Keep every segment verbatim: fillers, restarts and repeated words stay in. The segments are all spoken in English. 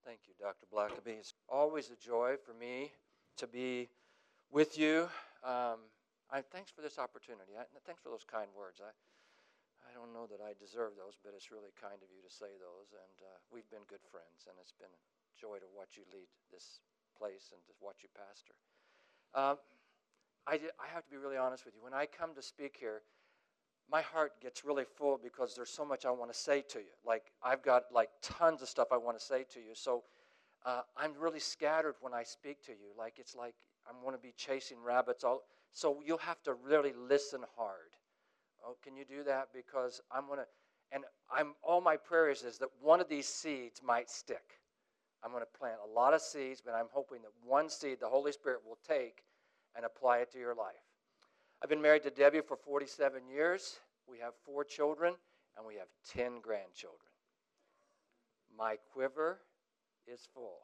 Thank you, Doctor Blackaby. It's always a joy for me to be with you. Um, I, thanks for this opportunity. I, thanks for those kind words. I, I don't know that I deserve those, but it's really kind of you to say those. And uh, we've been good friends, and it's been a joy to watch you lead this place and to watch you pastor. Um, I, I have to be really honest with you. When I come to speak here, my heart gets really full because there's so much I want to say to you. Like, I've got like tons of stuff I want to say to you. So uh, I'm really scattered when I speak to you. Like, it's like I'm going to be chasing rabbits. All, so you'll have to really listen hard. Oh, can you do that? Because I'm going to, and I'm all my prayers is that one of these seeds might stick. I'm going to plant a lot of seeds, but I'm hoping that one seed the Holy Spirit will take and apply it to your life. I've been married to Debbie for forty-seven years. We have four children, and we have ten grandchildren. My quiver is full.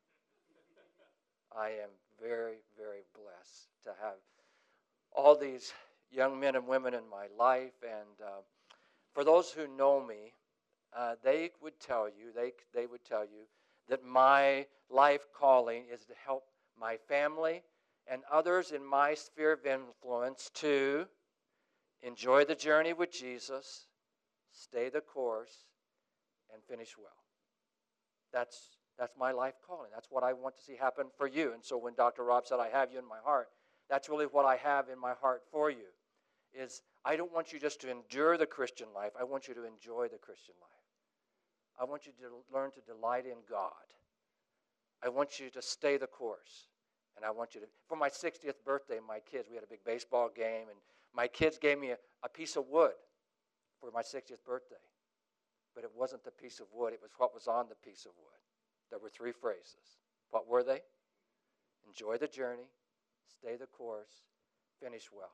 I am very, very blessed to have all these young men and women in my life. And uh, for those who know me, uh, they would tell you, they, they would tell you that my life calling is to help my family and others in my sphere of influence to enjoy the journey with Jesus, stay the course, and finish well. That's, that's my life calling. That's what I want to see happen for you. And so when Doctor Rob said, I have you in my heart, that's really what I have in my heart for you, is I don't want you just to endure the Christian life. I want you to enjoy the Christian life. I want you to learn to delight in God. I want you to stay the course. And I want you to, for my sixtieth birthday, my kids, we had a big baseball game, and my kids gave me a, a piece of wood for my sixtieth birthday. But it wasn't the piece of wood, it was what was on the piece of wood. There were three phrases. What were they? Enjoy the journey, stay the course, finish well.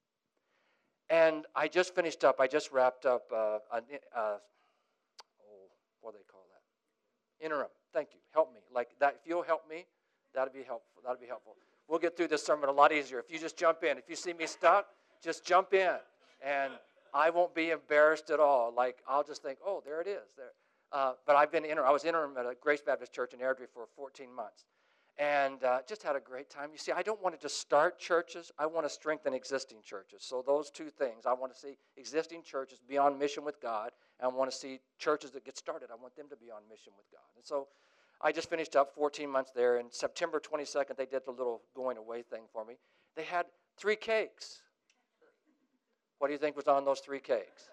And I just finished up, I just wrapped up, uh, an, uh, oh, what do they call that? Interim. Thank you. Help me. Like that. If you'll help me, that'd be helpful. That'd be helpful. We'll get through this sermon a lot easier. If you just jump in. If you see me stuck, just jump in. And I won't be embarrassed at all. Like, I'll just think, oh, there it is. There. Uh, but I've been interim. I was interim at a Grace Baptist Church in Airdrie for fourteen months. And uh, just had a great time. You see, I don't want to just start churches. I want to strengthen existing churches. So those two things. I want to see existing churches be on mission with God. And I want to see churches that get started. I want them to be on mission with God. And so I just finished up fourteen months there. And September twenty-second, they did the little going away thing for me. They had three cakes. What do you think was on those three cakes?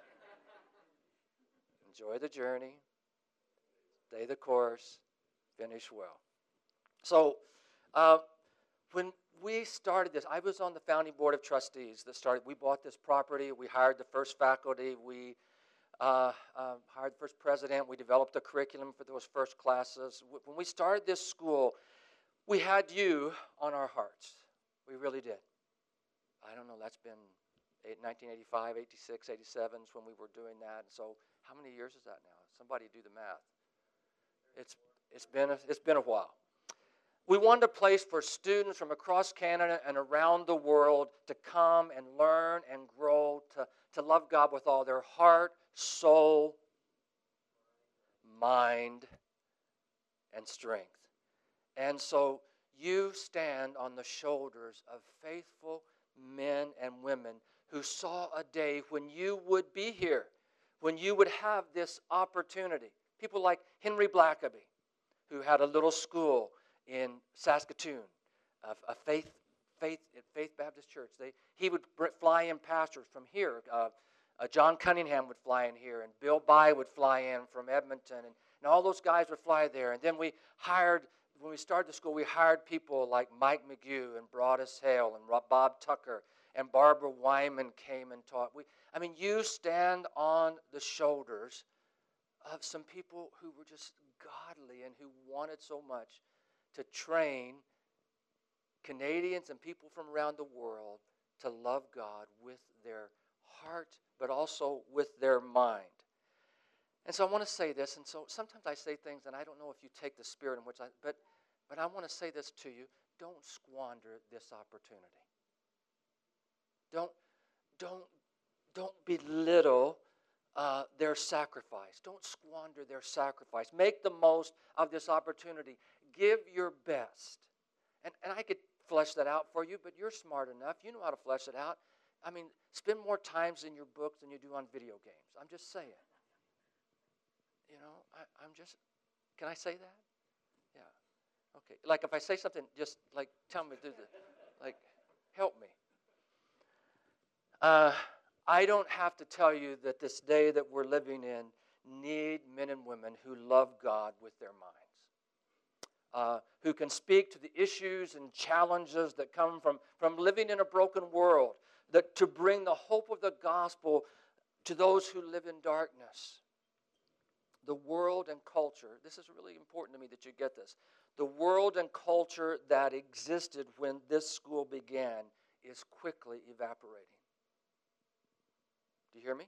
Enjoy the journey, stay the course, finish well. So uh, when we started this, I was on the founding board of trustees that started. We bought this property. We hired the first faculty. We uh, uh, hired the first president. We developed a curriculum for those first classes. When we started this school, we had you on our hearts. We really did. I don't know, that's been nineteen eighty-five, eighty-six, eighty-seven is when we were doing that. So how many years is that now? Somebody do the math. It's it's been a, it's been a while. We wanted a place for students from across Canada and around the world to come and learn and grow, to, to love God with all their heart, soul, mind, and strength. And so you stand on the shoulders of faithful men and women who saw a day when you would be here, when you would have this opportunity. People like Henry Blackaby, who had a little school in Saskatoon, a, a faith, faith, faith Baptist church. They, he would fly in pastors from here. Uh, uh, John Cunningham would fly in here, and Bill By would fly in from Edmonton, and, and all those guys would fly there. And then we hired, when we started the school, we hired people like Mike McGew and Broadus Hale and Bob Tucker, and Barbara Wyman came and taught. We, I mean, you stand on the shoulders of some people who were just godly and who wanted so much to train Canadians and people from around the world to love God with their heart, but also with their mind. And so I want to say this, and so sometimes I say things, and I don't know if you take the spirit in which I, but, but I want to say this to you. Don't squander this opportunity. Don't, don't, don't belittle uh, their sacrifice. Don't squander their sacrifice. Make the most of this opportunity. Give your best. And, and I could flesh that out for you, but you're smart enough. You know how to flesh it out. I mean, spend more times in your books than you do on video games. I'm just saying. You know, I, I'm just, can I say that? Yeah. Okay. Like if I say something, just like tell me, do the, like, help me. Uh, I don't have to tell you that this day that we're living in need men and women who love God with their minds, uh, who can speak to the issues and challenges that come from, from living in a broken world, that to bring the hope of the gospel to those who live in darkness. The world and culture, this is really important to me that you get this. The world and culture that existed when this school began is quickly evaporating. Do you hear me?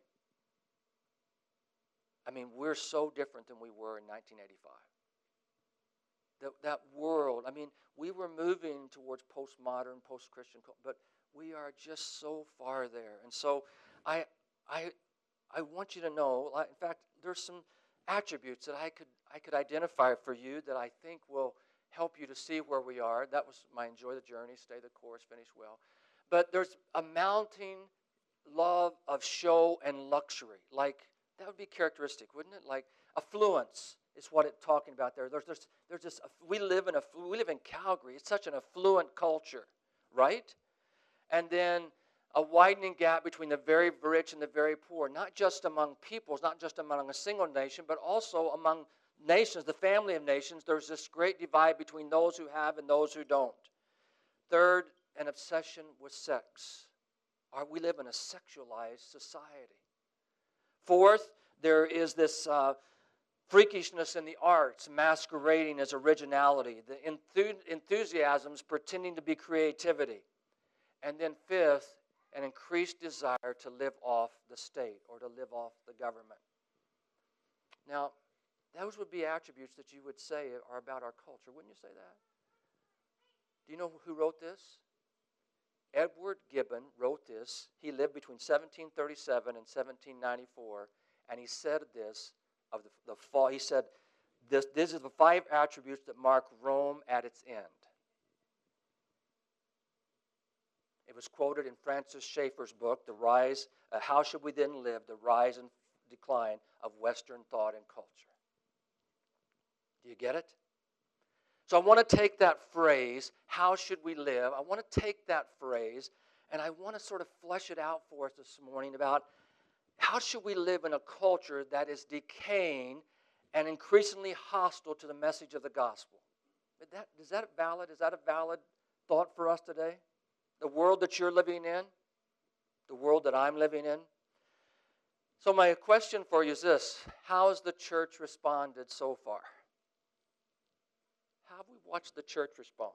I mean, we're so different than we were in nineteen eighty-five. That, that world, I mean, we were moving towards postmodern, post-Christian, but we are just so far there. And so I, I, I want you to know, in fact, there's some attributes that I could, I could identify for you that I think will help you to see where we are. That was my enjoy the journey, stay the course, finish well. But there's a mounting love of show and luxury. Like, that would be characteristic, wouldn't it? Like, affluence is what it's talking about there. There's, there's, there's just, we live in a, we live in Calgary. It's such an affluent culture, right? And then a widening gap between the very rich and the very poor, not just among peoples, not just among a single nation, but also among nations, the family of nations. There's this great divide between those who have and those who don't. Third, an obsession with sex. We live in a sexualized society. Fourth, there is this uh, freakishness in the arts masquerading as originality, the enth- enthusiasms pretending to be creativity. And then fifth, an increased desire to live off the state or to live off the government. Now, those would be attributes that you would say are about our culture. Wouldn't you say that? Do you know who wrote this? Edward Gibbon wrote this. He lived between seventeen thirty-seven and seventeen ninety-four, and he said this of the, the fall. He said, this, "These are the five attributes that mark Rome at its end." It was quoted in Francis Schaeffer's book, "The Rise, uh, How Should We Then Live? The Rise and Decline of Western Thought and Culture." Do you get it? So I want to take that phrase, how should we live? I want to take that phrase and I want to sort of flesh it out for us this morning about how should we live in a culture that is decaying and increasingly hostile to the message of the gospel. Is that, is that valid? Is that a valid thought for us today? The world that you're living in, the world that I'm living in. So my question for you is this: how has the church responded so far? How have we watched the church respond?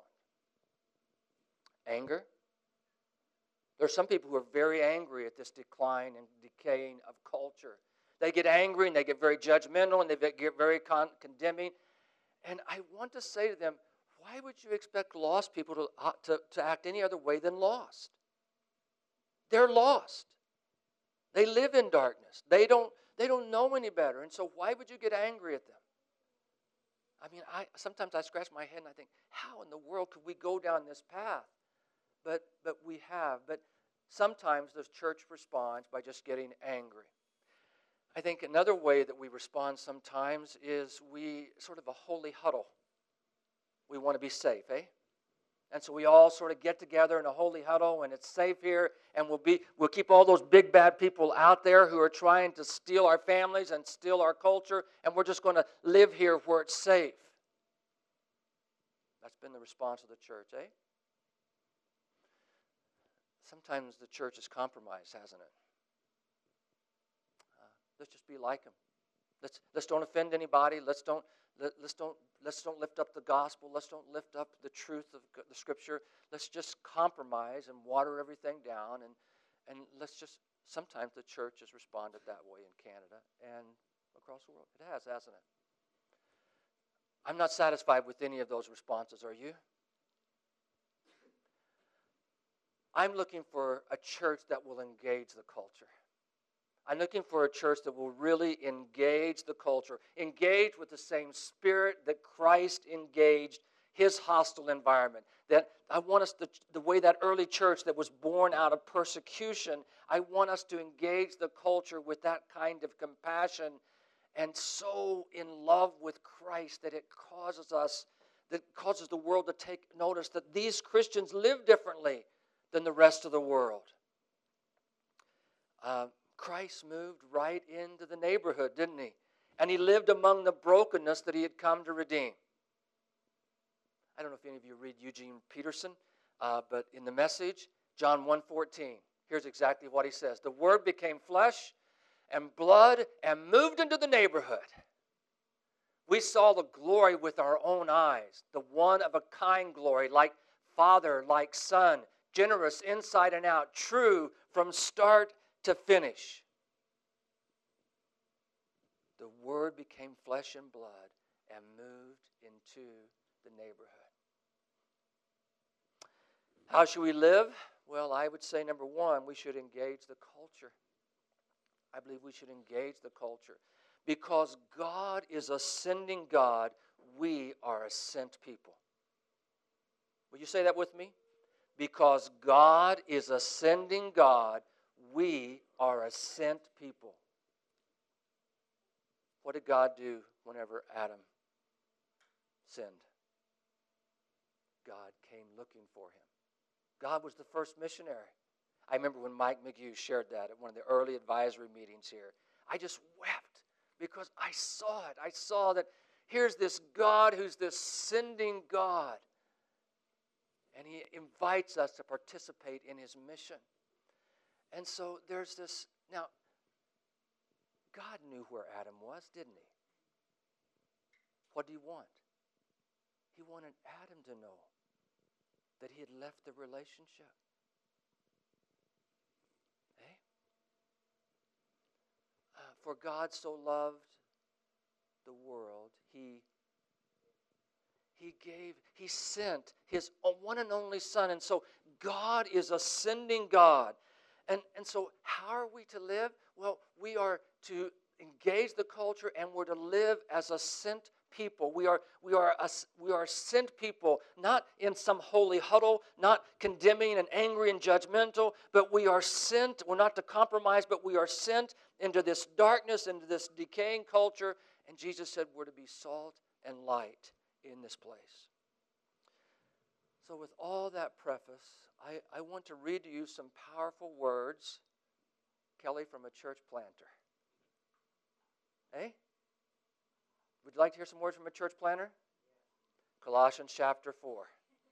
Anger. There are some people who are very angry at this decline and decaying of culture. They get angry and they get very judgmental and they get very con- condemning. And I want to say to them, why would you expect lost people to, uh, to, to act any other way than lost? They're lost. They live in darkness. They don't, they don't know any better. And so why would you get angry at them? I mean, I sometimes I scratch my head and I think, how in the world could we go down this path? But but we have. But sometimes the church responds by just getting angry. I think another way that we respond sometimes is we sort of a holy huddle. We want to be safe, eh? And so we all sort of get together in a holy huddle, and it's safe here, and we'll be we'll keep all those big bad people out there who are trying to steal our families and steal our culture, and we're just going to live here where it's safe. That's been the response of the church, eh? Sometimes the church has compromised, hasn't it? Uh, let's just be like them. Let's let's don't offend anybody. Let's don't let, let's don't let's don't lift up the gospel. Let's don't lift up the truth of the Scripture. Let's just compromise and water everything down, and and let's just. Sometimes the church has responded that way in Canada and across the world. It has, hasn't it? I'm not satisfied with any of those responses. Are you? I'm looking for a church that will engage the culture. I'm looking for a church that will really engage the culture, engage with the same spirit that Christ engaged his hostile environment. That I want us to, the way that early church that was born out of persecution, I want us to engage the culture with that kind of compassion and so in love with Christ that it causes us, that causes the world to take notice that these Christians live differently than the rest of the world. Uh, Christ moved right into the neighborhood, didn't he? And he lived among the brokenness that he had come to redeem. I don't know if any of you read Eugene Peterson, uh, but in the Message, John one fourteen, here's exactly what he says. The Word became flesh and blood and moved into the neighborhood. We saw the glory with our own eyes, the one-of-a-kind glory, like Father, like Son, generous inside and out, true from start to finish. The Word became flesh and blood and moved into the neighborhood. How should we live? Well, I would say, number one, we should engage the culture. I believe we should engage the culture. Because God is a sending God, we are a sent people. Will you say that with me? Because God is a sending God, we are a sent people. What did God do whenever Adam sinned? God came looking for him. God was the first missionary. I remember when Mike McGee shared that at one of the early advisory meetings here. I just wept because I saw it. I saw that here's this God who's this sending God. And he invites us to participate in his mission. And so there's this, now, God knew where Adam was, didn't he? What did he want? He wanted Adam to know that he had left the relationship. Eh? Uh, for God so loved the world, he, he gave, he sent his one and only Son. And so God is a sending God. And, and so how are we to live? Well, we are to engage the culture and we're to live as a sent people. We are, we are, a, we are sent people, not in some holy huddle, not condemning and angry and judgmental, but we are sent, we're not to compromise, but we are sent into this darkness, into this decaying culture. And Jesus said we're to be salt and light in this place. So with all that preface, I, I want to read to you some powerful words, Kelly, from a church planter. Eh? Would you like to hear some words from a church planter? Colossians chapter four.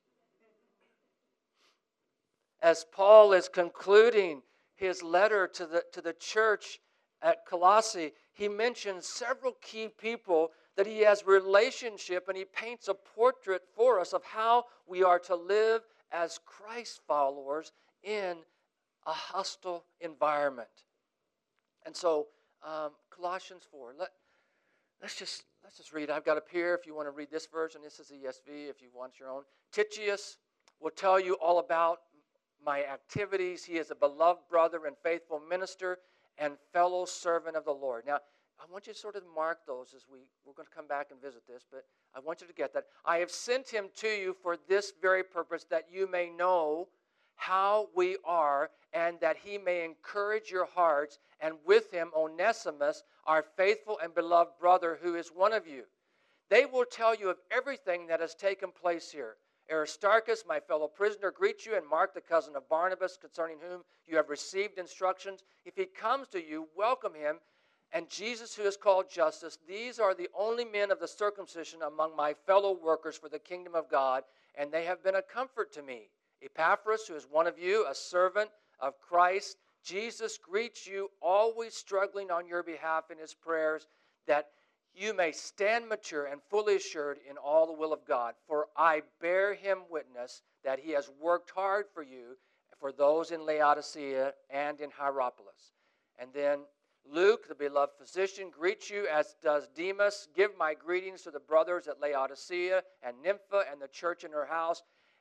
As Paul is concluding his letter to the, to the church at Colossae, he mentions several key people that he has relationship, and he paints a portrait for us of how we are to live as Christ followers in a hostile environment. And so, um, Colossians four. Let, let's just let's just read. I've got up here. If you want to read this version, this is the E S V. If you want your own, Titius will tell you all about my activities. He is a beloved brother and faithful minister and fellow servant of the Lord. Now, I want you to sort of mark those as we, we're going to come back and visit this, but I want you to get that. I have sent him to you for this very purpose, that you may know how we are, and that he may encourage your hearts, and with him Onesimus, our faithful and beloved brother, who is one of you. They will tell you of everything that has taken place here. Aristarchus, my fellow prisoner, greets you, and Mark, the cousin of Barnabas, concerning whom you have received instructions. If he comes to you, welcome him. And Jesus, who is called Justus, these are the only men of the circumcision among my fellow workers for the kingdom of God, and they have been a comfort to me. Epaphras, who is one of you, a servant of Christ, Jesus greets you, always struggling on your behalf in his prayers, that you may stand mature and fully assured in all the will of God. For I bear him witness that he has worked hard for you, for those in Laodicea and in Hierapolis. And then Luke, the beloved physician, greets you, as does Demas. Give my greetings to the brothers at Laodicea and Nympha and the church in her house.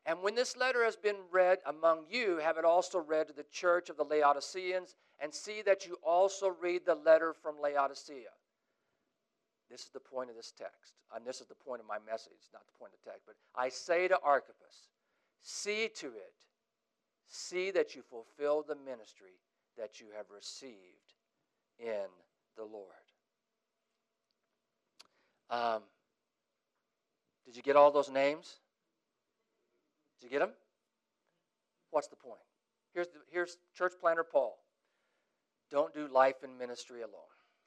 And when this letter has been read among you, have it also read to the church of the Laodiceans, and see that you also read the letter from Laodicea. This is the point of this text, and this is the point of my message, not the point of the text. But I say to Archippus, see to it, see that you fulfill the ministry that you have received in the Lord. Um, did you get all those names? Did you get them? What's the point? Here's, the, here's church planter Paul. Don't do life and ministry alone.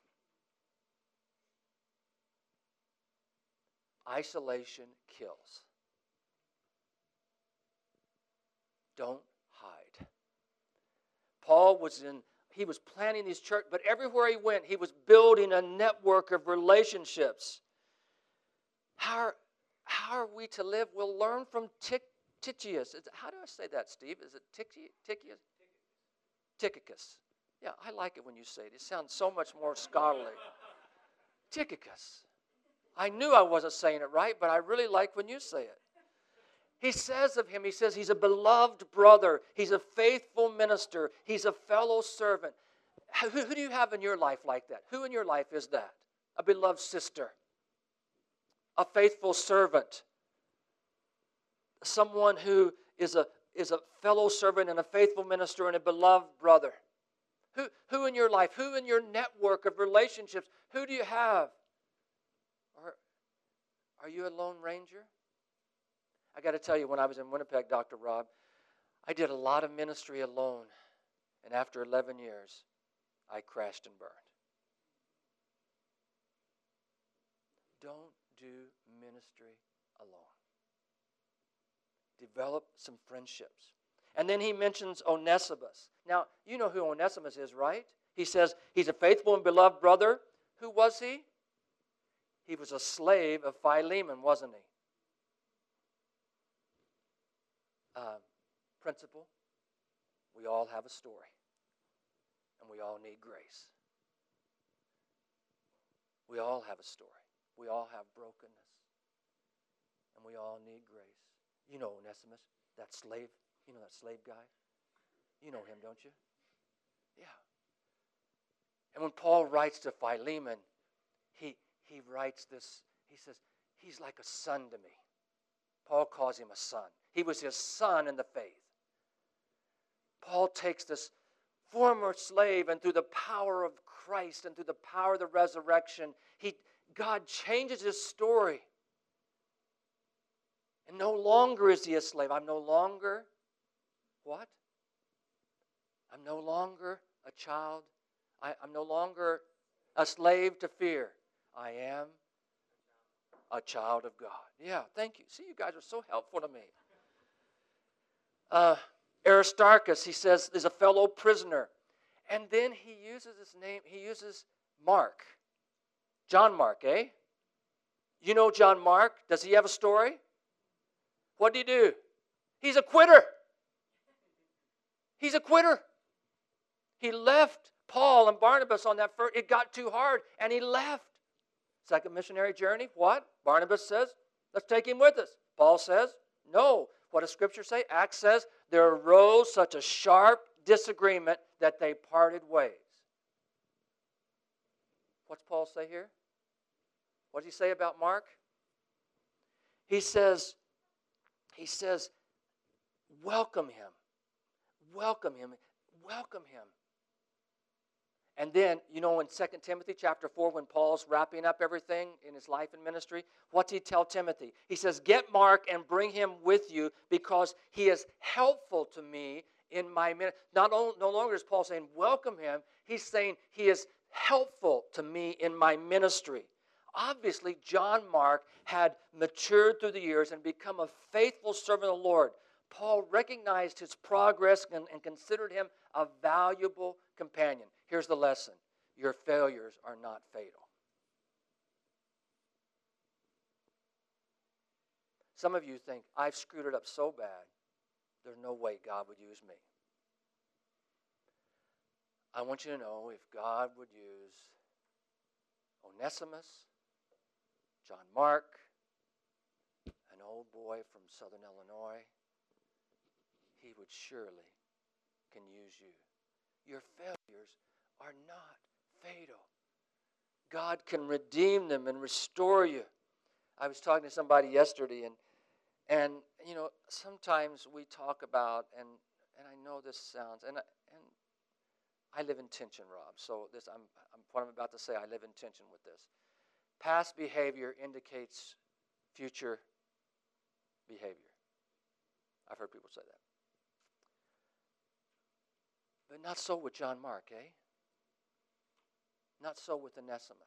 Isolation kills. Don't hide. Paul was in, he was planning these church, but everywhere he went, he was building a network of relationships. How are, how are we to live? We'll learn from Tic, Tychicus. How do I say that, Steve? Is it Tychicus? Tychicus. Yeah, I like it when you say it. It sounds so much more scholarly. Tychicus. I knew I wasn't saying it right, but I really like when you say it. He says of him, he says he's a beloved brother. He's a faithful minister. He's a fellow servant. Who, who do you have in your life like that? Who in your life is that? A beloved sister. A faithful servant. Someone who is a, is a fellow servant and a faithful minister and a beloved brother. Who, who in your life, who in your network of relationships, who do you have? Or are you a lone ranger? I got to tell you, when I was in Winnipeg, Doctor Rob, I did a lot of ministry alone. And after eleven years, I crashed and burned. Don't do ministry alone. Develop some friendships. And then he mentions Onesimus. Now, you know who Onesimus is, right? He says he's a faithful and beloved brother. Who was he? He was a slave of Philemon, wasn't he? Uh, principle, we all have a story. And we all need grace. We all have a story. We all have brokenness. And we all need grace. You know Onesimus, that slave. You know that slave guy? You know him, don't you? Yeah. And when Paul writes to Philemon, he, he writes this, he says, he's like a son to me. Paul calls him a son. He was his son in the faith. Paul takes this former slave, and through the power of Christ and through the power of the resurrection, he, God changes his story. And no longer is he a slave. I'm no longer, what? I'm no longer a child. I, I'm no longer a slave to fear. I am a child of God. Yeah, thank you. See, you guys are so helpful to me. Uh, Aristarchus, he says, is a fellow prisoner. And then he uses his name, he uses Mark. John Mark, eh? You know John Mark? Does he have a story? What did he do? He's a quitter. He's a quitter. He left Paul and Barnabas on that first, it got too hard, and he left. Second missionary journey, what? Barnabas says, let's take him with us. Paul says, no. What does Scripture say? Acts says, there arose such a sharp disagreement that they parted ways. What's Paul say here? What does he say about Mark? He says, he says, welcome him. Welcome him. Welcome him. And then, you know, in Second Timothy chapter four, when Paul's wrapping up everything in his life and ministry, what's he tell Timothy? He says, get Mark and bring him with you because he is helpful to me in my ministry. Not only, no longer is Paul saying, welcome him. He's saying he is helpful to me in my ministry. Obviously, John Mark had matured through the years and become a faithful servant of the Lord. Paul recognized his progress and, and considered him a valuable companion. Here's the lesson. Your failures are not fatal. Some of you think, I've screwed it up so bad, there's no way God would use me. I want you to know if God would use Onesimus, John Mark, an old boy from Southern Illinois, He would surely can use you. Your failures are not fatal. God can redeem them and restore you. I was talking to somebody yesterday, and and you know, sometimes we talk about, and and I know this sounds, and I, and I live in tension, Rob. So this, I'm, I'm what I'm about to say, I live in tension with this. Past behavior indicates future behavior. I've heard people say that. But not so with John Mark, eh? Not so with Onesimus.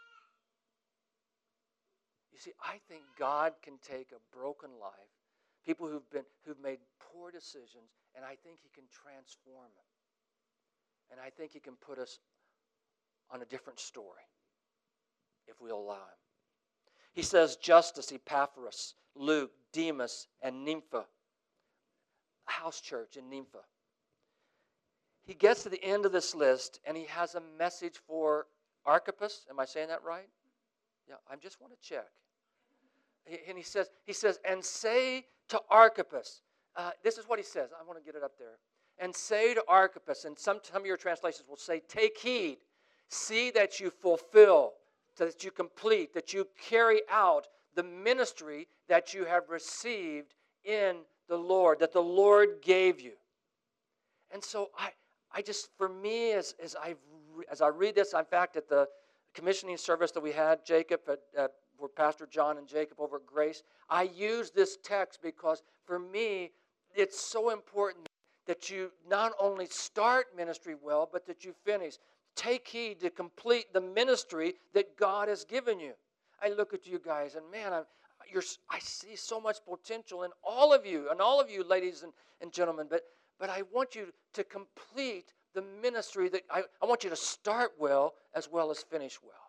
You see, I think God can take a broken life, people who've been who've made poor decisions, and I think He can transform them. And I think He can put us on a different story if we allow Him. He says Justus, Epaphras, Luke, Demas, and Nympha, a house church in Nympha. He gets to the end of this list, and he has a message for Archippus. Am I saying that right? Yeah, I just want to check. He, and he says, he says, and say to Archippus, uh, this is what he says. I want to get it up there. And say to Archippus, and some, some of your translations will say, take heed, see that you fulfill, that you complete, that you carry out the ministry that you have received in the Lord, that the Lord gave you. And so I, I just, for me, as as I as I read this, in fact, at the commissioning service that we had, Jacob, at, at, where Pastor John and Jacob over at Grace, I use this text because for me, it's so important that you not only start ministry well, but that you finish. Take heed to complete the ministry that God has given you. I look at you guys, and man, I'm, you're, I see so much potential in all of you, and all of you, ladies and, and gentlemen, but But I want you to complete the ministry that I, I want you to start well as well as finish well.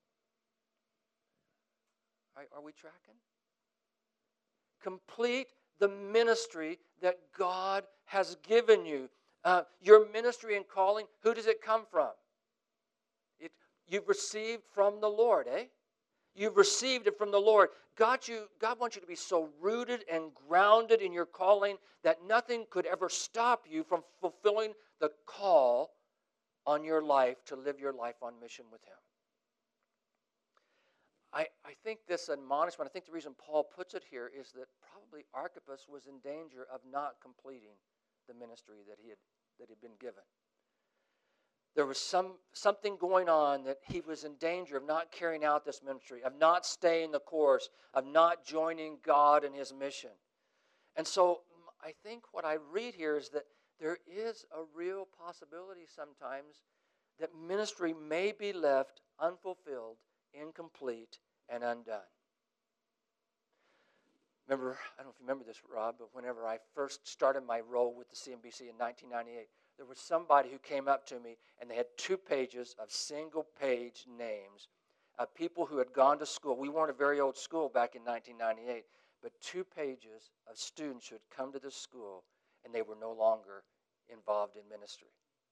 Are, are we tracking? Complete the ministry that God has given you. Uh, your ministry and calling, who does it come from? It, you've received from the Lord, eh? You've received it from the Lord. God, you, God wants you to be so rooted and grounded in your calling that nothing could ever stop you from fulfilling the call on your life to live your life on mission with Him. I, I think this admonishment, I think the reason Paul puts it here is that probably Archippus was in danger of not completing the ministry that he had, that had been given. There was some something going on that he was in danger of not carrying out this ministry, of not staying the course, of not joining God in His mission. And so I think what I read here is that there is a real possibility sometimes that ministry may be left unfulfilled, incomplete, and undone. Remember, I don't know if you remember this, Rob, but whenever I first started my role with the C M B C in nineteen ninety-eight, there was somebody who came up to me, and they had two pages of single-page names of people who had gone to school. We weren't a very old school back in nineteen ninety-eight, but two pages of students who had come to this school, and they were no longer involved in ministry.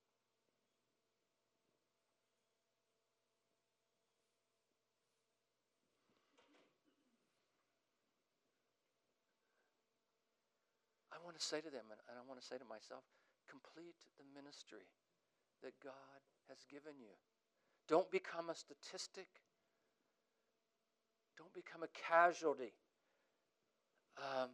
I want to say to them, and I want to say to myself, complete the ministry that God has given you. Don't become a statistic. Don't become a casualty. Um,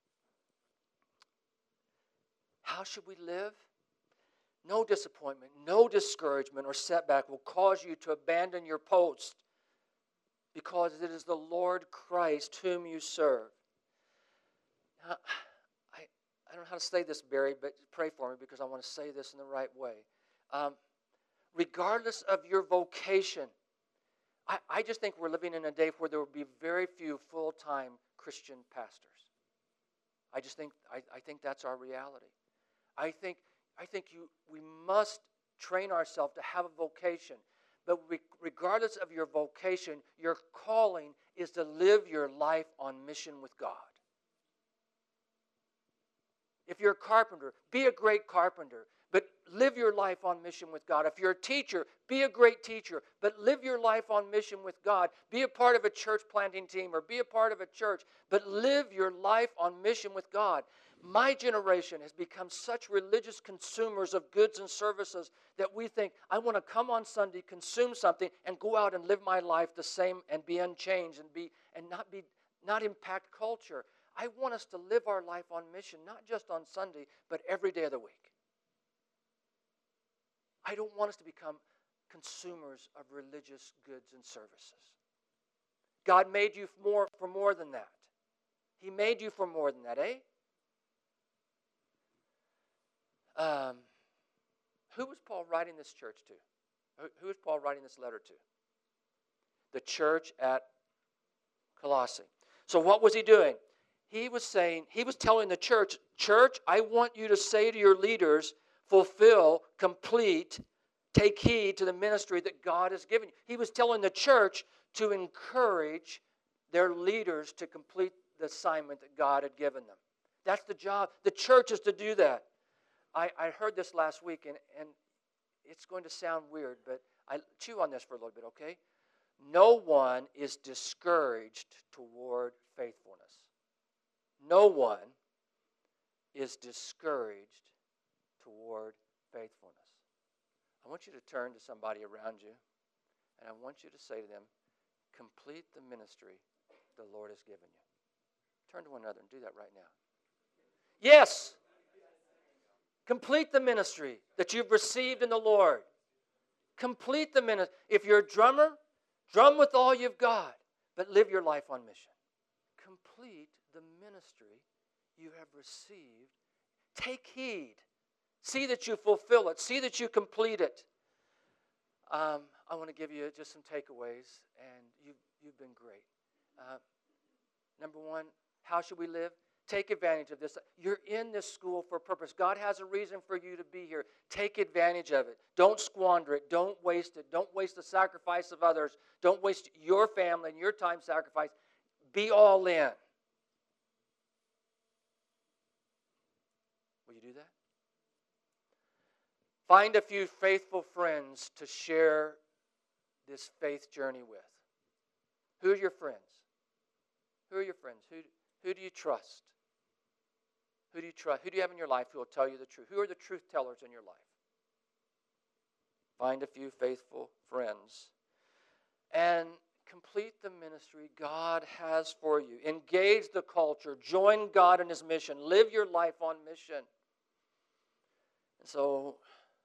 how should we live? No disappointment, no discouragement or setback will cause you to abandon your post because it is the Lord Christ whom you serve. Now, I, I don't know how to say this, Barry, but pray for me because I want to say this in the right way. Um, regardless of your vocation, I, I just think we're living in a day where there will be very few full-time Christian pastors. I just think I, I think that's our reality. I think I think you we must train ourselves to have a vocation. But re- regardless of your vocation, your calling is to live your life on mission with God. If you're a carpenter, be a great carpenter. But live your life on mission with God. If you're a teacher, be a great teacher, but live your life on mission with God. Be a part of a church planting team or be a part of a church, but live your life on mission with God. My generation has become such religious consumers of goods and services that we think, I want to come on Sunday, consume something, and go out and live my life the same and be unchanged and be and not be not impact culture. I want us to live our life on mission, not just on Sunday, but every day of the week. I don't want us to become consumers of religious goods and services. God made you for more, for more than that. He made you for more than that, eh? Um, who was Paul writing this church to? Who, who was Paul writing this letter to? The church at Colossae. So what was he doing? He was saying, he was telling the church, church, I want you to say to your leaders, fulfill, complete, take heed to the ministry that God has given you. He was telling the church to encourage their leaders to complete the assignment that God had given them. That's the job. The church is to do that. I, I heard this last week, and, and it's going to sound weird, but I chew on this for a little bit, okay? No one is discouraged toward faithfulness. No one is discouraged toward faithfulness. I want you to turn to somebody around you, and I want you to say to them, complete the ministry the Lord has given you. Turn to one another and do that right now. Yes! Complete the ministry that you've received in the Lord. Complete the ministry. If you're a drummer, drum with all you've got, but live your life on mission. Complete the ministry you have received. Take heed. See that you fulfill it. See that you complete it. Um, I want to give you just some takeaways, and you've, you've been great. Uh, number one, how should we live? Take advantage of this. You're in this school for a purpose. God has a reason for you to be here. Take advantage of it. Don't squander it. Don't waste it. Don't waste the sacrifice of others. Don't waste your family and your time sacrifice. Be all in. Will you do that? Find a few faithful friends to share this faith journey with. Who are your friends? Who are your friends? Who, who do you trust? Who do you trust? Who do you have in your life who will tell you the truth? Who are the truth tellers in your life? Find a few faithful friends and complete the ministry God has for you. Engage the culture. Join God in His mission. Live your life on mission. And so,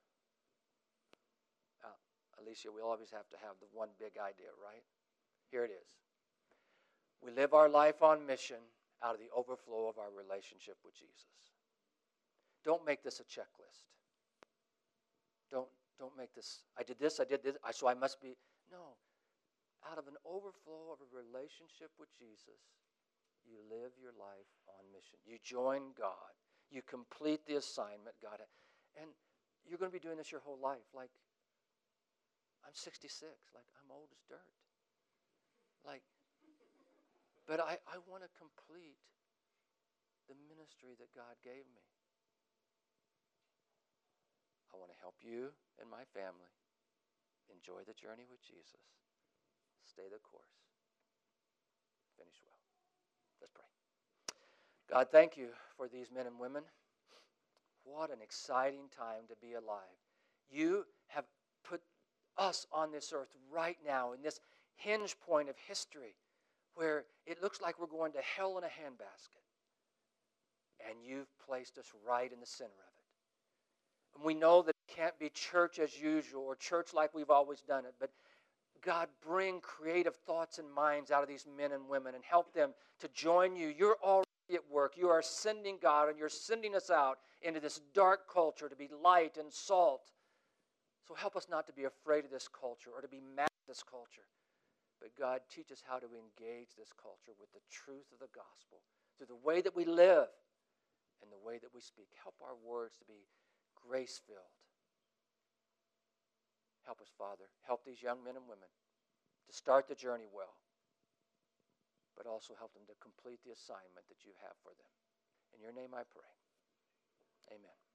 uh, Alicia, we always have to have the one big idea, right? Here it is. We live our life on mission out of the overflow of our relationship with Jesus. Don't make this a checklist. Don't, don't make this, I did this, I did this, I, so I must be. No. Out of an overflow of a relationship with Jesus, you live your life on mission. You join God. You complete the assignment God had. And you're going to be doing this your whole life. Like, I'm sixty-six. Like, I'm old as dirt. Like, but I, I want to complete the ministry that God gave me. I want to help you and my family enjoy the journey with Jesus. Stay the course. Finish well. Let's pray. God, thank you for these men and women. What an exciting time to be alive. You have put us on this earth right now in this hinge point of history where it looks like we're going to hell in a handbasket. And you've placed us right in the center of it. And we know that it can't be church as usual or church like we've always done it, but God, bring creative thoughts and minds out of these men and women and help them to join you. You're already at work. You are sending God, and you're sending us out into this dark culture to be light and salt. So help us not to be afraid of this culture or to be mad at this culture. But God, teach us how to engage this culture with the truth of the gospel through the way that we live and the way that we speak. Help our words to be grace-filled. Help us, Father. Help these young men and women to start the journey well, but also help them to complete the assignment that you have for them. In your name I pray. Amen.